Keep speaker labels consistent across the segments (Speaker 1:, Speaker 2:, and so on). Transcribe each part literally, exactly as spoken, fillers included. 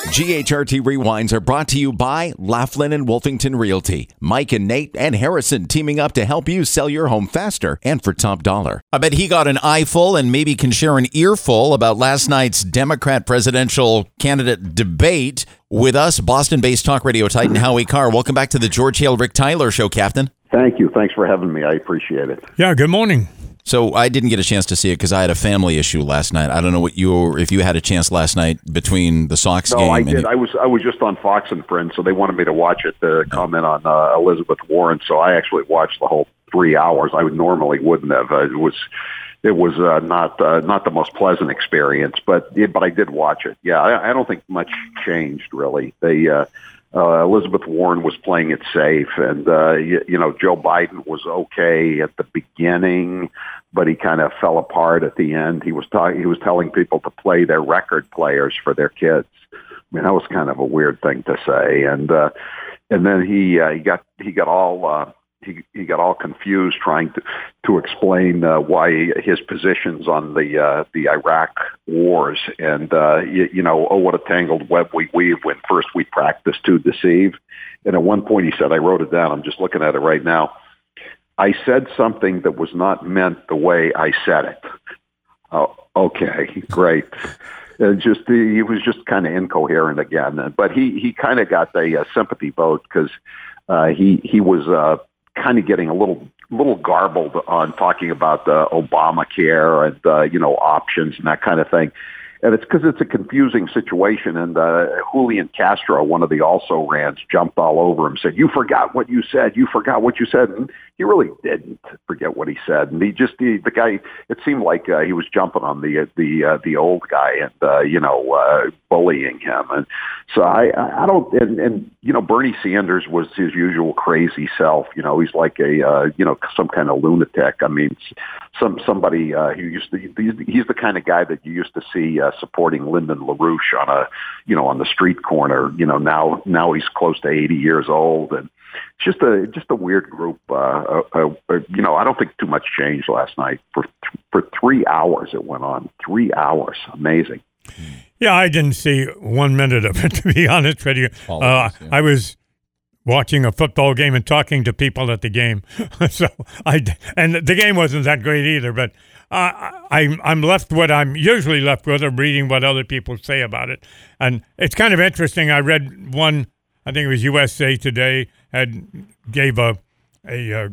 Speaker 1: G H R T Rewinds are brought to you by Laughlin and Wolfington Realty. Mike and Nate and Harrison teaming up to help you sell your home faster and for top dollar. I bet he got an eyeful and maybe can share an earful about last night's Democrat presidential candidate debate with us, Boston-based talk radio titan Howie Carr. Welcome back to the George Hale, Rick Tyler Show, Captain.
Speaker 2: Thank you. Thanks for having me. I appreciate it.
Speaker 3: Yeah, good morning.
Speaker 1: So I didn't get a chance to see it because I had a family issue last night. I don't know what you were, if you had a chance last night between the Sox
Speaker 2: no,
Speaker 1: game.
Speaker 2: No, I
Speaker 1: and
Speaker 2: did. I was I was just on Fox and Friends, so they wanted me to watch it to comment on uh, Elizabeth Warren. So I actually watched the whole three hours. I would normally wouldn't have. Uh, it was it was uh, not uh, not the most pleasant experience, but yeah, but I did watch it. Yeah, I, I don't think much changed really. They. Uh, Uh, Elizabeth Warren was playing it safe, and uh, you, you know Joe Biden was okay at the beginning, but he kind of fell apart at the end. He was talking. He was telling people to play their record players for their kids. I mean, that was kind of a weird thing to say, and uh, and then he uh, he got he got all uh, he he got all confused trying to to explain uh, why his positions on the uh, the Iraq wars, and uh, you, you know, oh, what a tangled web we weave when first we practice to deceive. And at one point he said, I wrote it down, I'm just looking at it right now, I said something that was not meant the way I said it. Oh, okay, great. Uh, just he was just kind of incoherent again, but he he kind of got a, a sympathy vote because uh, he he was uh, kind of getting a little little garbled on talking about uh, Obamacare and uh, you know options and that kind of thing. And it's because it's a confusing situation. And uh, Julian Castro, one of the also-rans, jumped all over him, said, you forgot what you said. You forgot what you said. And he really didn't forget what he said. And he just, he, the guy, it seemed like uh, he was jumping on the the uh, the old guy and, uh, you know, uh, bullying him. And so I, I don't, and, and, you know, Bernie Sanders was his usual crazy self. You know, he's like a, uh, you know, some kind of lunatic. I mean, some somebody uh, who used to, he's, he's the kind of guy that you used to see uh, supporting Lyndon LaRouche on a, you know, on the street corner. You know, now now he's close to eighty years old, and it's just a just a weird group. Uh, uh, uh, you know, I don't think too much changed last night. For for three hours it went on. Three hours, amazing.
Speaker 3: Yeah, I didn't see one minute of it, to be honest with you. Uh, yeah. I was watching a football game and talking to people at the game, so I and the game wasn't that great either, but. Uh, I'm I'm left what I'm usually left with, or reading what other people say about it, and it's kind of interesting. I read one, I think it was U S A Today, had gave a a, a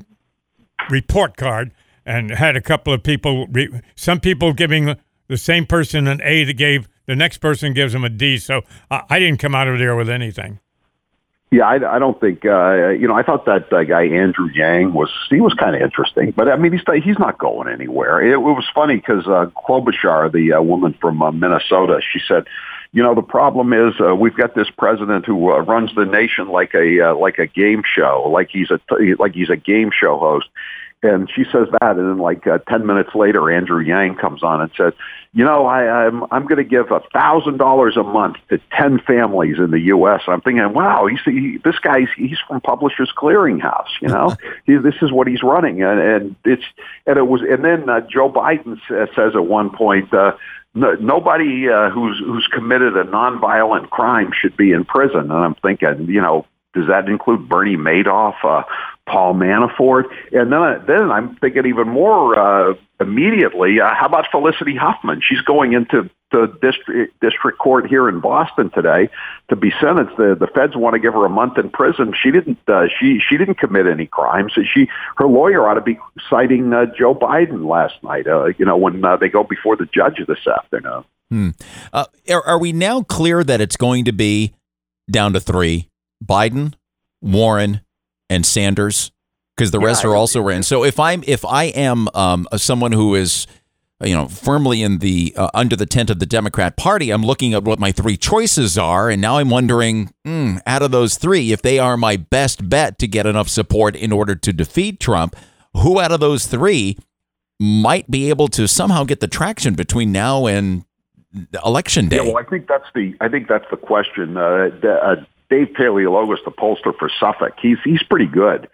Speaker 3: report card and had a couple of people, re, some people giving the same person an A that gave the next person gives them a D. So uh, I didn't come out of there with anything.
Speaker 2: Yeah, I, I don't think, uh, you know, I thought that uh, guy, Andrew Yang, was, he was kind of interesting. But, I mean, he's he's not going anywhere. It, it was funny because uh, Klobuchar, the uh, woman from uh, Minnesota, she said, you know, the problem is uh, we've got this president who uh, runs the nation like a uh, like a game show, like he's a like he's a game show host. And she says that, and then like uh, ten minutes later, Andrew Yang comes on and says, "You know, I, I'm I'm going to give a thousand dollars a month to ten families in the U S" I'm thinking, "Wow, he's he, this guy's he's from Publishers Clearinghouse. You know, he, this is what he's running." And, and it's and it was, and then uh, Joe Biden says, says at one point, uh, no, "Nobody uh, who's who's committed a nonviolent crime should be in prison." And I'm thinking, you know, does that include Bernie Madoff? Uh, Paul Manafort, and then then I'm thinking even more uh, immediately. Uh, how about Felicity Huffman? She's going into the district district court here in Boston today to be sentenced. The the feds want to give her a month in prison. She didn't. Uh, she she didn't commit any crimes. So she her lawyer ought to be citing uh, Joe Biden last night. Uh, you know, when uh, they go before the judge this afternoon.
Speaker 1: Hmm. Uh, are, are we now clear that it's going to be down to three: Biden, Warren, and Sanders, because the yeah, rest are also ran. So if I'm if I am um, someone who is, you know, firmly in the uh, under the tent of the Democrat Party, I'm looking at what my three choices are, and now I'm wondering, mm, out of those three, if they are my best bet to get enough support in order to defeat Trump, who out of those three might be able to somehow get the traction between now and election day?
Speaker 2: Yeah, well, I think that's the I think that's the question. Uh, the, uh, Dave Paleologos, the pollster for Suffolk, he's he's pretty good,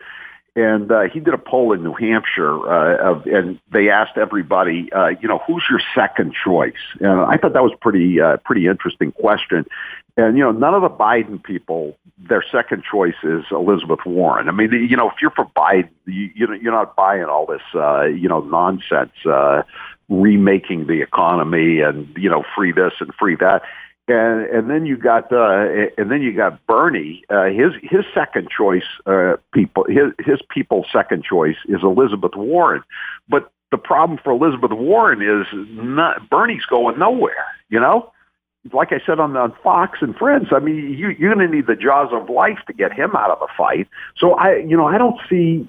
Speaker 2: And uh, he did a poll in New Hampshire, uh, of, and they asked everybody, uh, you know, who's your second choice? And I thought that was pretty, uh, pretty interesting question. And you know, none of the Biden people, their second choice is Elizabeth Warren. I mean, you know, if you're for Biden, you, you know, you're not buying all this, uh, you know, nonsense, uh, remaking the economy and you know, free this and free that. And, and then you got, uh, and then you got Bernie. Uh, his his second choice, uh, people, his his people's second choice is Elizabeth Warren. But the problem for Elizabeth Warren is not Bernie's going nowhere. You know, like I said on on Fox and Friends. I mean, you, you're going to need the jaws of life to get him out of the fight. So I, you know, I don't see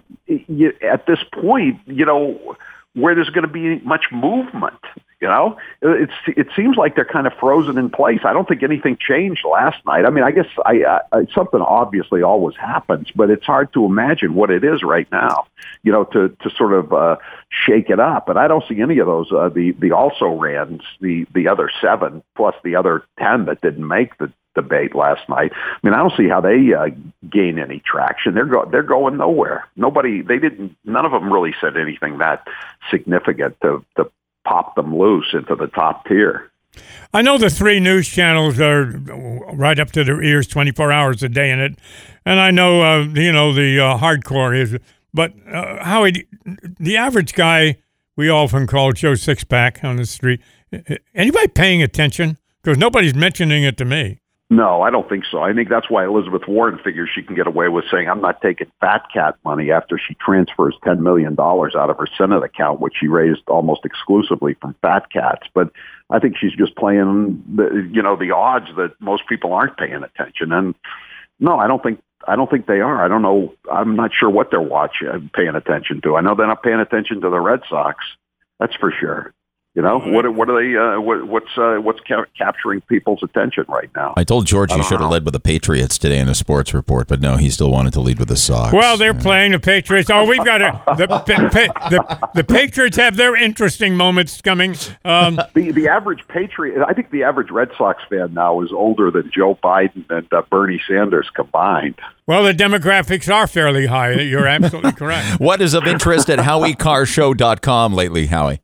Speaker 2: at this point, you know, where there's going to be much movement. You know, it's it seems like they're kind of frozen in place. I don't think anything changed last night. I mean, I guess I, I something obviously always happens, but it's hard to imagine what it is right now. You know, to to sort of uh, shake it up. But I don't see any of those. Uh, the the also rans, the the other seven plus the other ten that didn't make the debate last night. I mean, I don't see how they uh, gain any traction. They're go- they're going nowhere. Nobody. They didn't. None of them really said anything that significant to to. pop them loose into the top tier.
Speaker 3: I know the three news channels are right up to their ears twenty-four hours a day in it, and I know, uh, you know, the uh, hardcore is, but uh, Howie, the average guy we often call Joe Sixpack on the street, anybody paying attention? Because nobody's mentioning it to me.
Speaker 2: No, I don't think so. I think that's why Elizabeth Warren figures she can get away with saying, I'm not taking fat cat money after she transfers ten million dollars out of her Senate account, which she raised almost exclusively from fat cats. But I think she's just playing, the, you know, the odds that most people aren't paying attention. And no, I don't think I don't think they are. I don't know. I'm not sure what they're watching, paying attention to. I know they're not paying attention to the Red Sox. That's for sure. You know, what what are they? Uh, what, what's uh, what's ca- capturing people's attention right now?
Speaker 1: I told George he should have led with the Patriots today in a sports report, but no, he still wanted to lead with the Sox.
Speaker 3: Well, they're yeah. playing the Patriots. Oh, we've got a, the, pa- the the Patriots have their interesting moments coming. Um,
Speaker 2: the the average Patriot, I think the average Red Sox fan now is older than Joe Biden and uh, Bernie Sanders combined.
Speaker 3: Well, the demographics are fairly high. You're absolutely correct.
Speaker 1: What is of interest at howie carr show dot com lately, Howie?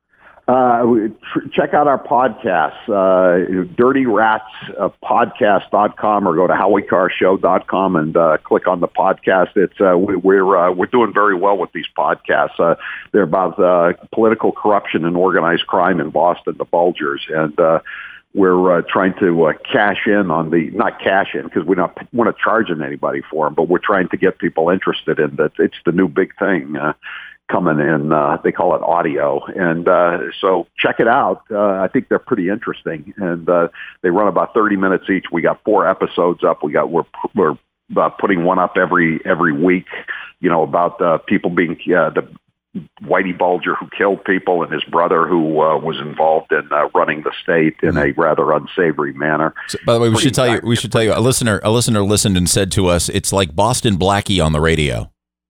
Speaker 2: Uh, tr- check out our podcasts, uh, dirty rats podcast dot com, or go to howie carr show dot com and uh, click on the podcast. It's uh, we, we're uh, we're doing very well with these podcasts. Uh, they're about uh, political corruption and organized crime in Boston, the Bulgers, and uh, we're uh, trying to uh, cash in on the not cash in because we're not we're not charging anybody for them, but we're trying to get people interested in that. It's the new big thing. Uh, coming in, uh, they call it audio. And uh, so check it out. Uh, I think they're pretty interesting. And uh, they run about thirty minutes each. We got four episodes up. We got, we're, we're uh, putting one up every, every week, you know, about uh, people being, uh, the Whitey Bulger who killed people and his brother who uh, was involved in uh, running the state in a rather unsavory manner.
Speaker 1: So, by the way, we pretty should tell you, we should tell you, a listener, a listener listened and said to us, it's like Boston Blackie on the radio.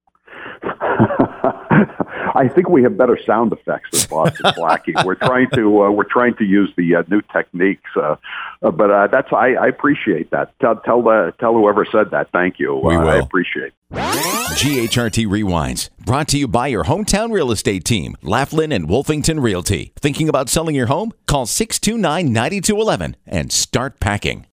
Speaker 2: I think we have better sound effects than Boston Blackie. We're trying to uh, we're trying to use the uh, new techniques, uh, uh, but uh, that's I, I appreciate that. Tell tell uh, tell whoever said that. Thank you.
Speaker 1: We
Speaker 2: uh,
Speaker 1: will.
Speaker 2: I appreciate.
Speaker 4: G H R T Rewinds, brought to you by your hometown real estate team, Laughlin and Wolfington Realty. Thinking about selling your home? Call six two nine, nine two one one and start packing.